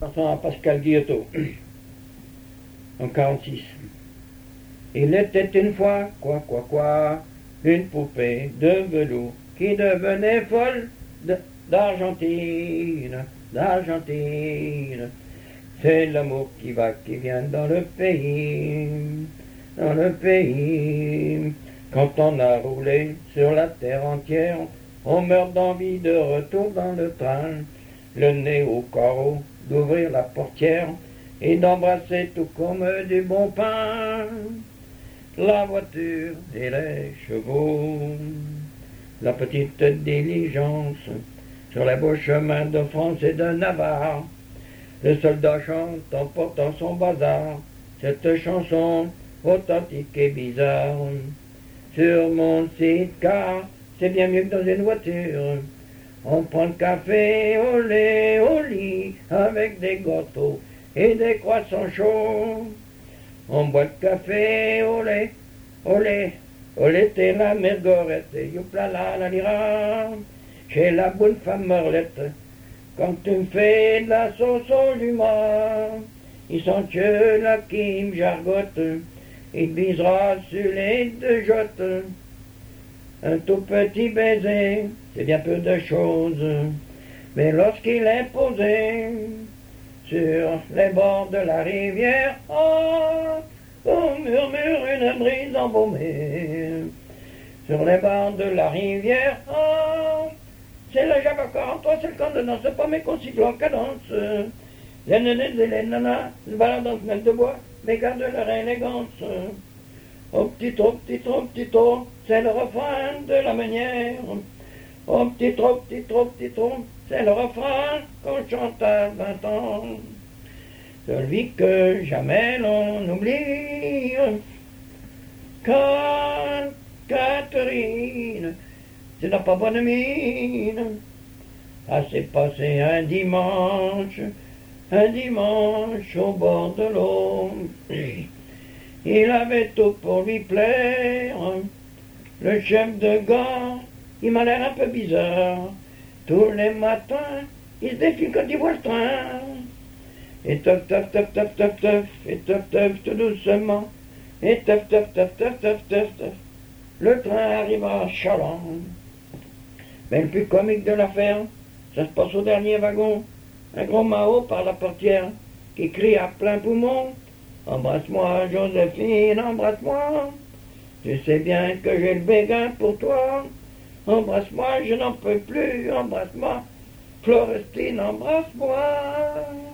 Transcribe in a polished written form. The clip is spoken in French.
Passons à Pascal Guillotot, en 46. Il était une fois, quoi, une poupée de velours qui devenait folle d'Argentine. C'est l'amour qui va, qui vient dans le pays. Quand on a roulé sur la terre entière, on meurt d'envie de retour dans le train, le nez au carreau, d'ouvrir la portière et d'embrasser tout comme du bon pain la voiture et les chevaux, la petite diligence sur les beaux chemins de France et de Navarre. Le soldat chante en portant son bazar cette chanson authentique et bizarre. Sur mon sidecar, c'est bien mieux que dans une voiture. On prend le café au lait, au lit, avec des gâteaux et des croissants chauds. On boit le café au lait, t'es la mergorette, youpla la lira, chez la bonne femme Merlette. Quand tu me fais de la sauce au jument, il sent que là qui me jargote, il te bisera sur les deux jottes. Un tout petit baiser, c'est bien peu de choses, mais lorsqu'il est posé sur les bords de la rivière, on murmure une brise embaumée. Sur les bords de la rivière, c'est le Java 43, c'est le camp de danse, pas mes concycles en cadence. Les nénés et les nanas se baladent en semelle de bois, mais gardent leur élégance. Au petit trot, c'est le refrain de la meunière. Au petit trot, c'est le refrain qu'on chante à 20 ans. Celui que jamais l'on oublie. Quand Catherine, c'est n'a pas bonne mine. Ah, c'est passé un dimanche au bord de l'eau. Il avait tout pour lui plaire. Le chef de gare, il m'a l'air un peu bizarre. Tous les matins, il se défile quand il voit le train. Et teuf, et teuf, tout doucement. Et teuf. Le train arrive à Chaland. Mais le plus comique de l'affaire, ça se passe au dernier wagon. Un gros Mao par la portière qui crie à plein poumon: embrasse-moi, Joséphine, embrasse-moi. Tu sais bien que j'ai le béguin pour toi. Embrasse-moi, je n'en peux plus, embrasse-moi. Florestine, embrasse-moi.